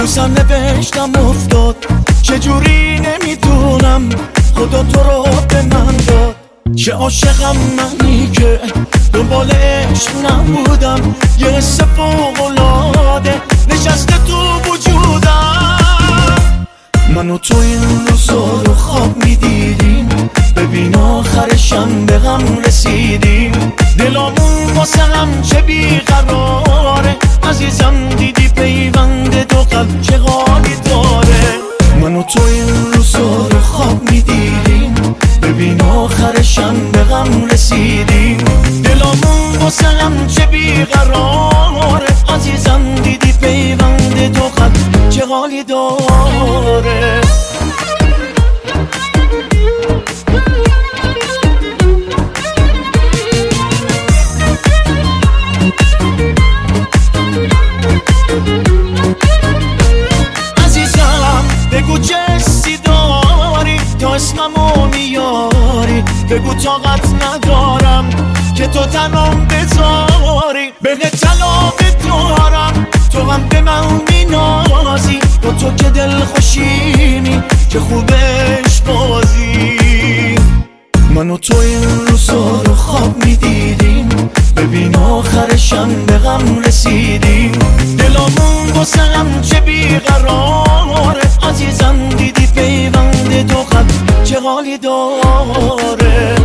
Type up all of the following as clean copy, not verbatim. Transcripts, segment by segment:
سر نوشتم افتاد، چجوری نمیدونم خدا تو رو به من داد. چه عاشقم منی که دنبال عشق نبودم، یه حس فوق‌العاده نشسته تو وجودم. من و تو این روزا رو خواب میدیدیم، ببین آخرشم به غم رسیدیم. دلامون واسه هم چه بیقراره، عزیزم دیدی پیوند دو قلب چه حالی داره. من و تو این روزا رو خواب میدیدیم، ببین آخرشم به غم رسیدیم. دلامون واسه هم چه بیقراره، عزیزم دیدی پیوند دو قلب چه حالی داره. بگو چه حسی داری تا اسممو میاری، بگو طاقت ندارم که تو تنم بذاری. بهت طلاق دارم تو هم به من مینازی، با تو که دل خوشینی که خوبش بازی. من و تو این روزا رو خواب میدیدیم، ببین آخرشم به غم رسیدیم. دلامون واسه هم چه بیقراره، عزیزم دیدی پیوند دو قلب چه حالی داره.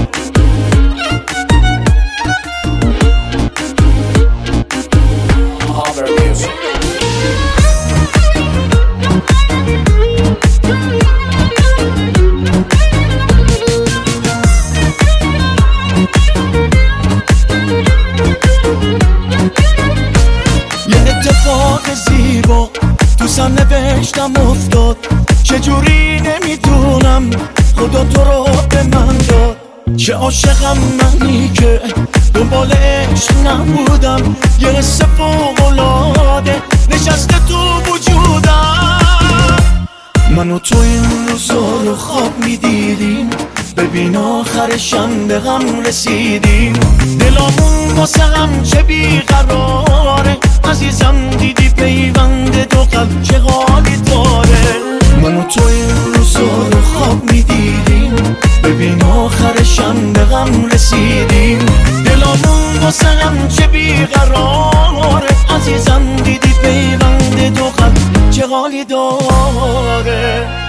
اتفاق زیبا تو سر نوشتم افتاد، چجوری نمیدونم خدا تو رو به من داد. چه عاشقم منی که دنبال عشق نبودم، یه حس فوق‌العاده نشسته تو وجودم. من و تو این روزا رو خواب میدیدیم، ببین آخرشم به غم رسیدیم. دلامون واسه هم چه بیقراره، عزیزم دیدی پیوند دو قلب چه حالی داره. من و تو این روزا رو خواب میدیدیم، ببین آخرشم به غم رسیدیم. دلامون واسه هم چه بیقراره، عزیزم دیدی پیوند دو قلب چه حالی داره.